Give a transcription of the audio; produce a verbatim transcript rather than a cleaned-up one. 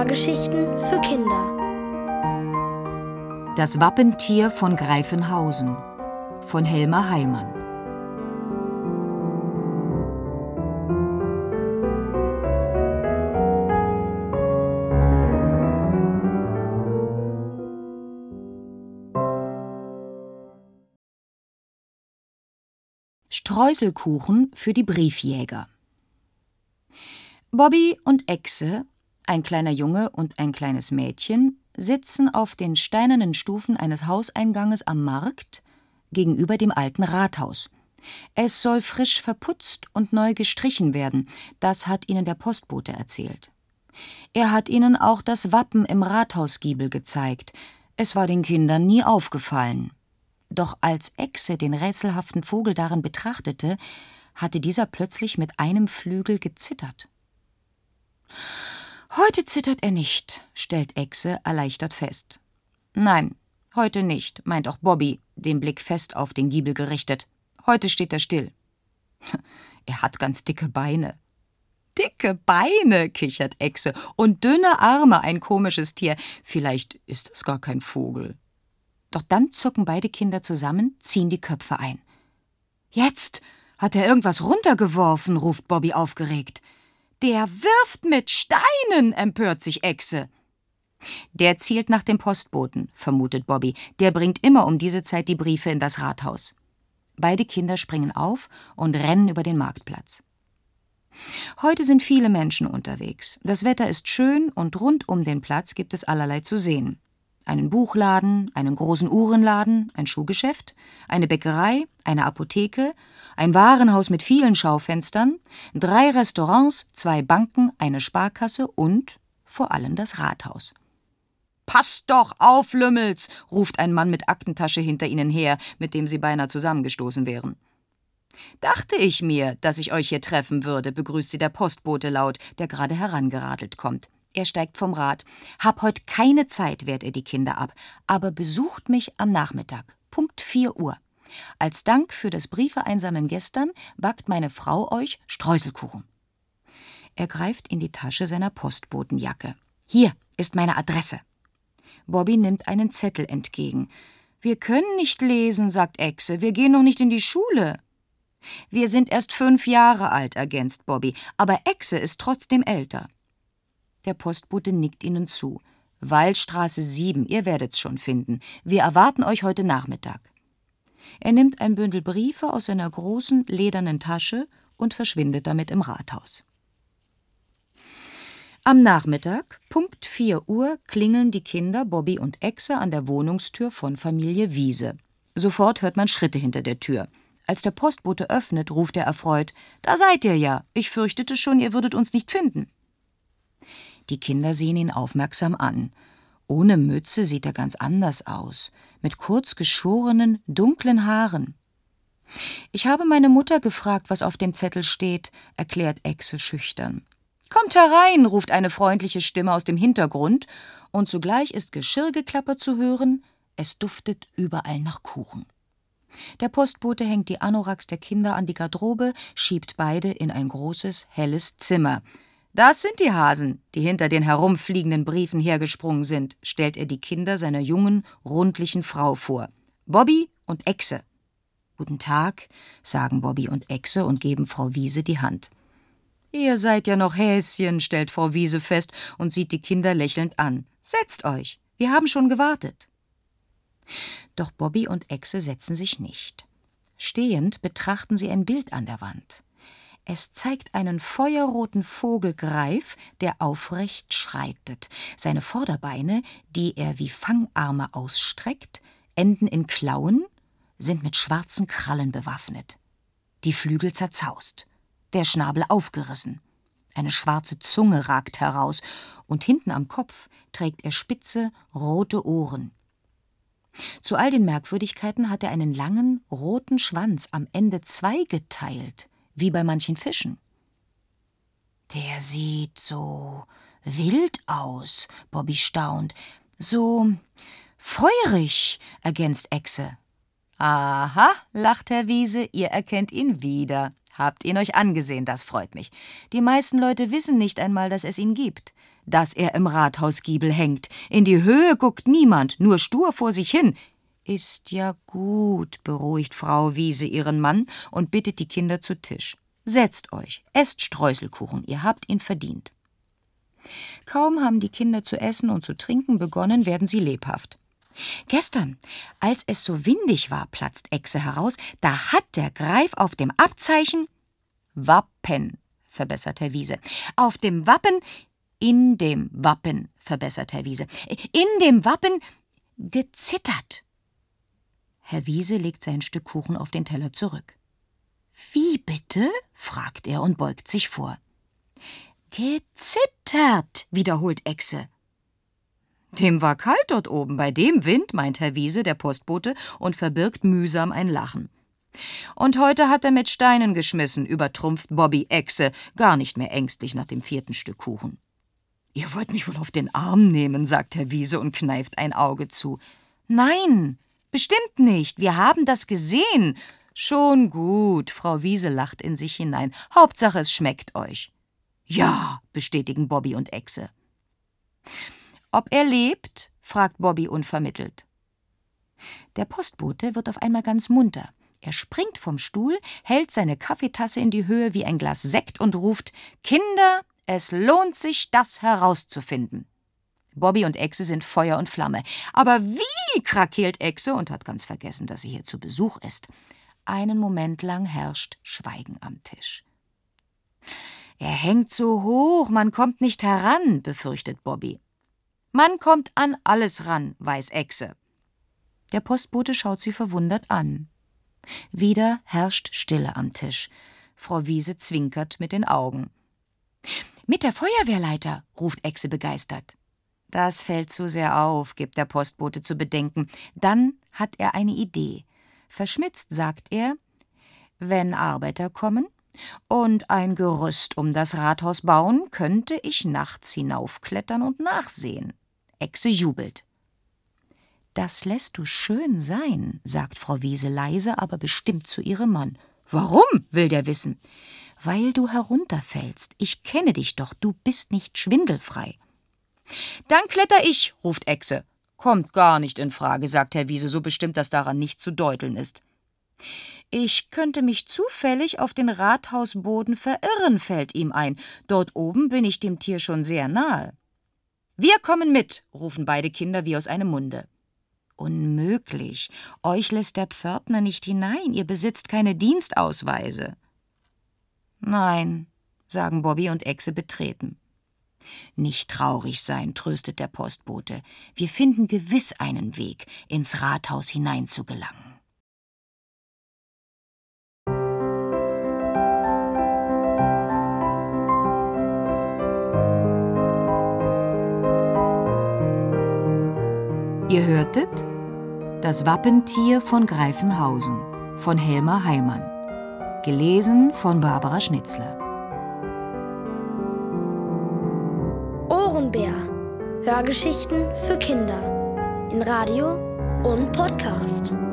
Hörgeschichten für Kinder. Das Wappentier von Greifenhausen von Helma Heimann. Streuselkuchen für die Briefjäger. Bobby und Echse, ein kleiner Junge und ein kleines Mädchen, sitzen auf den steinernen Stufen eines Hauseinganges am Markt gegenüber dem alten Rathaus. Es soll frisch verputzt und neu gestrichen werden, das hat ihnen der Postbote erzählt. Er hat ihnen auch das Wappen im Rathausgiebel gezeigt. Es war den Kindern nie aufgefallen. Doch als Echse den rätselhaften Vogel darin betrachtete, hatte dieser plötzlich mit einem Flügel gezittert. »Heute zittert er nicht«, stellt Echse erleichtert fest. »Nein, heute nicht«, meint auch Bobby, den Blick fest auf den Giebel gerichtet. »Heute steht er still.« »Er hat ganz dicke Beine.« »Dicke Beine«, kichert Echse, »und dünne Arme, ein komisches Tier. Vielleicht ist es gar kein Vogel.« Doch dann zucken beide Kinder zusammen, ziehen die Köpfe ein. »Jetzt hat er irgendwas runtergeworfen«, ruft Bobby aufgeregt. »Der wirft mit Steinen«, empört sich Echse. »Der zielt nach dem Postboten«, vermutet Bobby. »Der bringt immer um diese Zeit die Briefe in das Rathaus.« Beide Kinder springen auf und rennen über den Marktplatz. Heute sind viele Menschen unterwegs. Das Wetter ist schön und rund um den Platz gibt es allerlei zu sehen. Einen Buchladen, einen großen Uhrenladen, ein Schuhgeschäft, eine Bäckerei, eine Apotheke, ein Warenhaus mit vielen Schaufenstern, drei Restaurants, zwei Banken, eine Sparkasse und vor allem das Rathaus. »Passt doch auf, Lümmels«, ruft ein Mann mit Aktentasche hinter ihnen her, mit dem sie beinahe zusammengestoßen wären. »Dachte ich mir, dass ich euch hier treffen würde«, begrüßt sie der Postbote laut, der gerade herangeradelt kommt. Er steigt vom Rad. »Hab heut keine Zeit«, wehrt er die Kinder ab, »aber besucht mich am Nachmittag, Punkt vier Uhr. Als Dank für das Briefeeinsammeln gestern backt meine Frau euch Streuselkuchen.« Er greift in die Tasche seiner Postbotenjacke. »Hier ist meine Adresse.« Bobby nimmt einen Zettel entgegen. »Wir können nicht lesen«, sagt Echse, »wir gehen noch nicht in die Schule.« »Wir sind erst fünf Jahre alt«, ergänzt Bobby, »aber Echse ist trotzdem älter.« Der Postbote nickt ihnen zu. »Waldstraße sieben, ihr werdet's schon finden. Wir erwarten euch heute Nachmittag.« Er nimmt ein Bündel Briefe aus seiner großen, ledernen Tasche und verschwindet damit im Rathaus. Am Nachmittag, Punkt vier Uhr, klingeln die Kinder Bobby und Echse an der Wohnungstür von Familie Wiese. Sofort hört man Schritte hinter der Tür. Als der Postbote öffnet, ruft er erfreut, »Da seid ihr ja. Ich fürchtete schon, ihr würdet uns nicht finden.« Die Kinder sehen ihn aufmerksam an. Ohne Mütze sieht er ganz anders aus, mit kurz geschorenen, dunklen Haaren. »Ich habe meine Mutter gefragt, was auf dem Zettel steht«, erklärt Echse schüchtern. »Kommt herein«, ruft eine freundliche Stimme aus dem Hintergrund, und zugleich ist Geschirrgeklapper zu hören, es duftet überall nach Kuchen. Der Postbote hängt die Anoraks der Kinder an die Garderobe, schiebt beide in ein großes, helles Zimmer. »Das sind die Hasen, die hinter den herumfliegenden Briefen hergesprungen sind«, stellt er die Kinder seiner jungen, rundlichen Frau vor. »Bobby und Echse.« »Guten Tag«, sagen Bobby und Echse und geben Frau Wiese die Hand. »Ihr seid ja noch Häschen«, stellt Frau Wiese fest und sieht die Kinder lächelnd an. »Setzt euch, wir haben schon gewartet.« Doch Bobby und Echse setzen sich nicht. Stehend betrachten sie ein Bild an der Wand. Es zeigt einen feuerroten Vogel Greif, der aufrecht schreitet. Seine Vorderbeine, die er wie Fangarme ausstreckt, enden in Klauen, sind mit schwarzen Krallen bewaffnet. Die Flügel zerzaust, der Schnabel aufgerissen. Eine schwarze Zunge ragt heraus, und hinten am Kopf trägt er spitze, rote Ohren. Zu all den Merkwürdigkeiten hat er einen langen, roten Schwanz, am Ende zweigeteilt, wie bei manchen Fischen. »Der sieht so wild aus«, Bobby staunt. »So feurig«, ergänzt Echse. »Aha«, lacht Herr Wiese, »ihr erkennt ihn wieder. Habt ihn euch angesehen, das freut mich. Die meisten Leute wissen nicht einmal, dass es ihn gibt. Dass er im Rathausgiebel hängt. In die Höhe guckt niemand, nur stur vor sich hin. Ist ja gut, beruhigt Frau Wiese ihren Mann und bittet die Kinder zu Tisch. Setzt euch, esst Streuselkuchen, ihr habt ihn verdient. Kaum haben die Kinder zu essen und zu trinken begonnen, werden sie lebhaft. Gestern, als es so windig war, platzt Echse heraus, da hat der Greif auf dem Abzeichen Wappen, verbessert Herr Wiese. Auf dem Wappen, in dem Wappen, verbessert Herr Wiese. In dem Wappen gezittert. Herr Wiese legt sein Stück Kuchen auf den Teller zurück. »Wie bitte?« fragt er und beugt sich vor. »Gezittert«, wiederholt Echse. »Dem war kalt dort oben, bei dem Wind«, meint Herr Wiese, der Postbote, und verbirgt mühsam ein Lachen. »Und heute hat er mit Steinen geschmissen«, übertrumpft Bobby Echse, gar nicht mehr ängstlich nach dem vierten Stück Kuchen. »Ihr wollt mich wohl auf den Arm nehmen«, sagt Herr Wiese und kneift ein Auge zu. »Nein, bestimmt nicht, wir haben das gesehen.« »Schon gut«, Frau Wiese lacht in sich hinein, »Hauptsache es schmeckt euch.« »Ja«, bestätigen Bobby und Echse. »Ob er lebt?« fragt Bobby unvermittelt. Der Postbote wird auf einmal ganz munter. Er springt vom Stuhl, hält seine Kaffeetasse in die Höhe wie ein Glas Sekt und ruft: »Kinder, es lohnt sich, das herauszufinden.« Bobby und Echse sind Feuer und Flamme. »Aber wie?«, krakeelt Echse und hat ganz vergessen, dass sie hier zu Besuch ist. Einen Moment lang herrscht Schweigen am Tisch. »Er hängt so hoch, man kommt nicht heran«, befürchtet Bobby. »Man kommt an alles ran«, weiß Echse. Der Postbote schaut sie verwundert an. Wieder herrscht Stille am Tisch. Frau Wiese zwinkert mit den Augen. »Mit der Feuerwehrleiter«, ruft Echse begeistert. Das fällt zu sehr auf, gibt der Postbote zu bedenken. Dann hat er eine Idee. Verschmitzt sagt er: »Wenn Arbeiter kommen und ein Gerüst um das Rathaus bauen, könnte ich nachts hinaufklettern und nachsehen.« Echse jubelt. »Das lässt du schön sein«, sagt Frau Wiese leise, aber bestimmt zu ihrem Mann. »Warum?«, will der wissen. »Weil du herunterfällst. Ich kenne dich doch, du bist nicht schwindelfrei.« »Dann kletter ich«, ruft Echse. »Kommt gar nicht in Frage«, sagt Herr Wiese, so bestimmt, dass daran nicht zu deuteln ist. »Ich könnte mich zufällig auf den Rathausboden verirren«, fällt ihm ein. »Dort oben bin ich dem Tier schon sehr nahe.« »Wir kommen mit«, rufen beide Kinder wie aus einem Munde. »Unmöglich. Euch lässt der Pförtner nicht hinein. Ihr besitzt keine Dienstausweise.« »Nein«, sagen Bobby und Echse betreten. »Nicht traurig sein«, tröstet der Postbote. »Wir finden gewiss einen Weg, ins Rathaus hineinzugelangen.« Ihr hörtet Das Wappentier von Greifenhausen von Helmer Heimann. Gelesen von Barbara Schnitzler. Ohrenbär. Hörgeschichten für Kinder. In Radio und Podcast.